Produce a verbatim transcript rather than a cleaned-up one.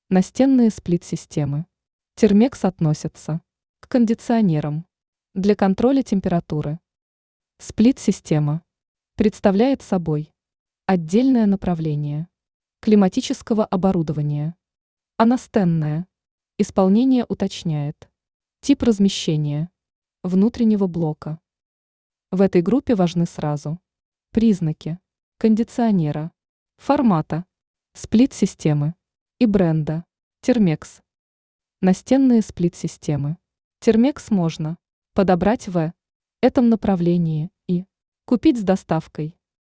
Настенные сплит-системы. Термекс относятся к кондиционерам для контроля температуры. Сплит-система представляет собой отдельное направление климатического оборудования. А настенное исполнение уточняет тип размещения внутреннего блока. В этой группе важны сразу признаки кондиционера, формата, сплит-системы и бренда Термекс. Настенные сплит-системы. Термекс можно подобрать в этом направлении и купить с доставкой.